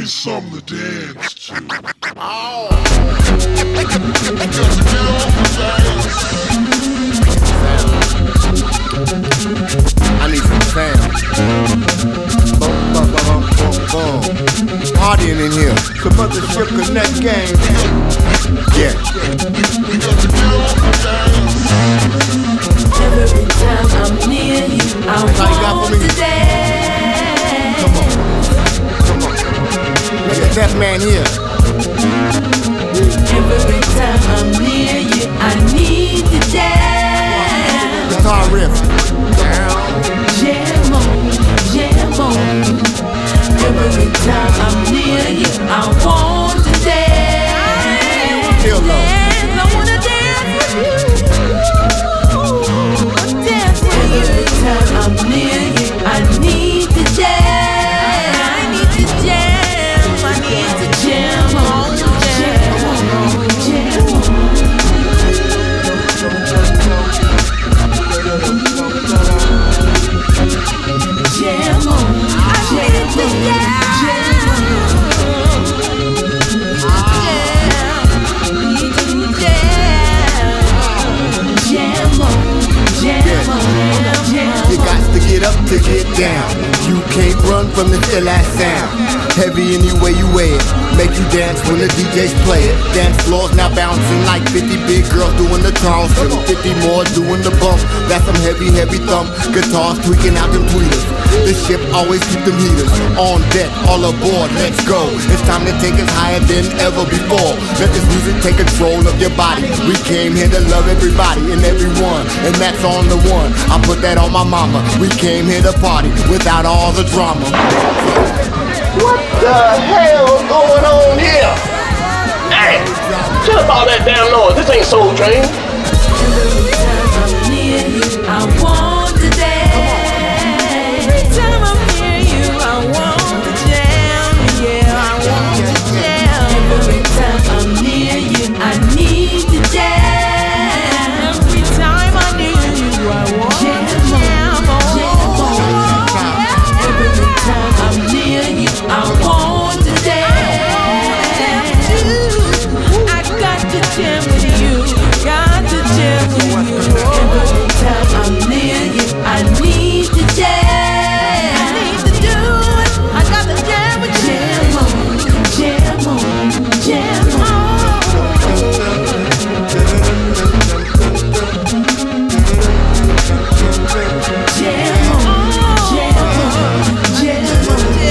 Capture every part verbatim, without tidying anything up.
me something to dance to. Oh. I need some sound. Boom, boom, boom, boom, boom. Partying in here. Some Mothership Connect gang. Yeah. Every time I'm near you, I want to dance. Come on. Come on. Look at that man here. Every time I'm near you, I need to dance. Guitar riff. Jam on, jam on. Every time I'm near you, I want to dance. Feel low. I wanna dance with you. Dance with you. Every time I'm near you, I need to jam. I need to jam. I need to jam on, jam on, jam on. Jam on, I need to You got to get up to get down. You can't run from the ill ass sound. Heavy any way you wear it. Make you dance when the D Js play it. Dance floors now bouncing like fifty big girls doing the Charleston. fifty more doing the bump. That's some heavy, heavy thump. Guitars tweaking out them tweeters. The ship always keep them heaters. On deck, all aboard, let's go. It's time to take us higher than ever before. Let this music take control of your body. We came here to love everybody and everyone, and that's on the one. I put that on my mama. We came here to party without all the drama. What the hell going on here? Hey, shut up all that damn noise. This ain't Soul Train. Every time I'm near you, I want to dance. Every time I'm near you, I want to jam. Yeah, I want to jam. Every time I'm near you, I need to jam. Every time I'm near you, I want to jam. Jam on. Every time I'm near you, I want to dance. I got to jam with you. Got to jam with you. Every time I'm near you, I need to jam. I need to do it. I got to jam with you. Jam on, jam on, jam on. Jam on, jam on, jam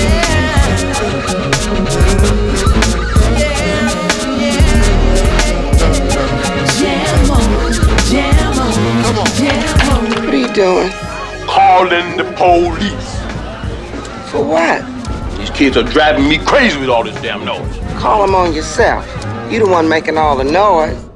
Jam on, jam on, jam on. What are you doing? Calling the police. For what? These kids are driving me crazy with all this damn noise. Call them on yourself. You the one making all the noise.